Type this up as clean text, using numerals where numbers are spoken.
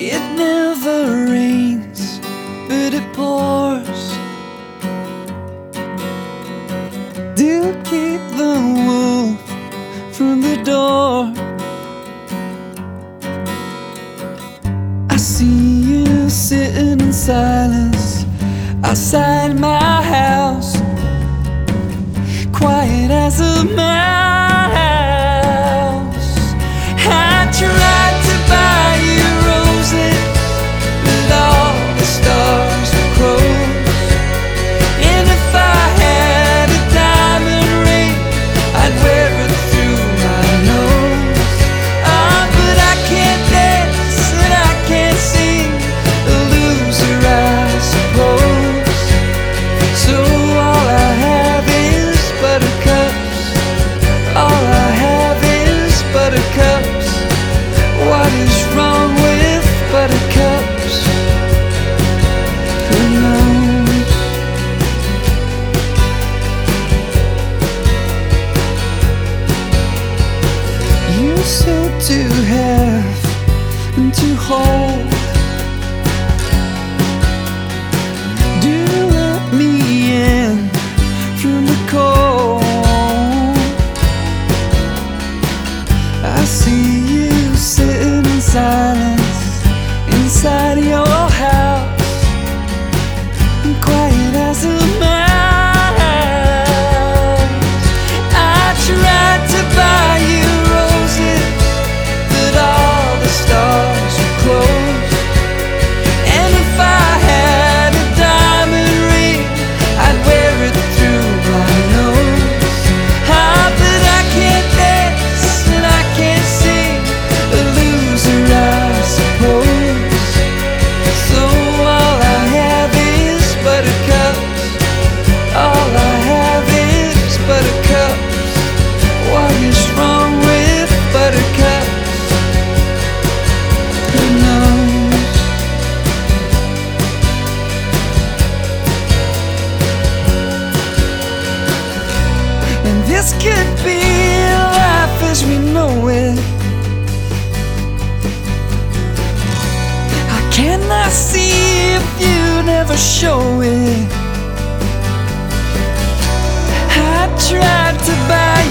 It never rains, but it pours to keep the wolf from the door. I see you sitting in silence outside my house, quiet as a mouse. I tried to buy you roses, but all the stars were closed. And if I had a diamond ring, I'd wear it through my nose. Ah, but I can't dance and I can't sing, a loser I suppose. So all I have is buttercups. All I have is buttercups. What is wrong with buttercups? Who knows? You said to have and to hold. Do let me in from the cold. I see you sitting in silence inside your house, quiet as a mouse. I tried to buy you roses, but all the stars were closed. And if I had a diamond ring, I'd wear it through my nose. Ah, but I can't dance and I can't sing, a loser I suppose. So all I have is buttercups. All I have is buttercups. What is wrong with buttercups? Who knows? And this could be life as we know it. I cannot see if you never show it. I tried to buy